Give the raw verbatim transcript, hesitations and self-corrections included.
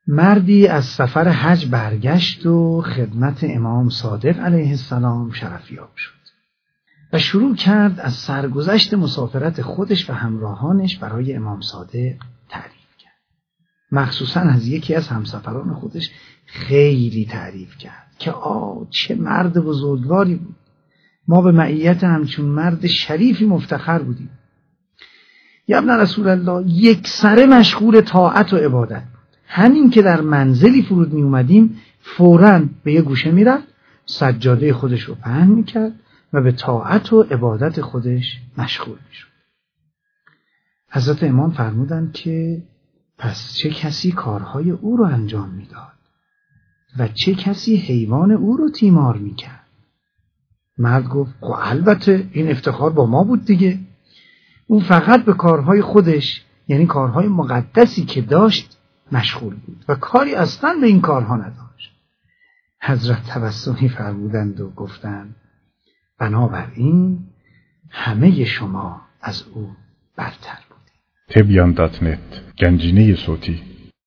مردی از سفر حج برگشت و خدمت امام صادق علیه السلام شرفیاب شد و شروع کرد از سرگذشت مسافرت خودش و همراهانش برای امام صادق تعریف کرد. مخصوصا از یکی از همسفران خودش خیلی تعریف کرد که آه چه مرد بزرگواری بود. ما به معیت همچون مرد شریفی مفتخر بودیم. یا ابن رسول الله یک سره مشغول طاعت و عبادت بود. همین که در منزلی فرود می اومدیم فوراً به یه گوشه می رفت، سجاده خودش رو پهن می کرد و به طاعت و عبادت خودش مشغول می شد. حضرت امام فرمودند که پس چه کسی کارهای او رو انجام می داد و چه کسی حیوان او رو تیمار می کرد؟ مرد گفت خب البته این افتخار با ما بود دیگه. او فقط به کارهای خودش، یعنی کارهای مقدسی که داشت مشغول بود و کاری اصلا به این کارها نداشت. حضرت تبسمی فرمودند و گفتند بنابراین همه شما از او برتر بودید. تبیان دات نت گنجینه صوتی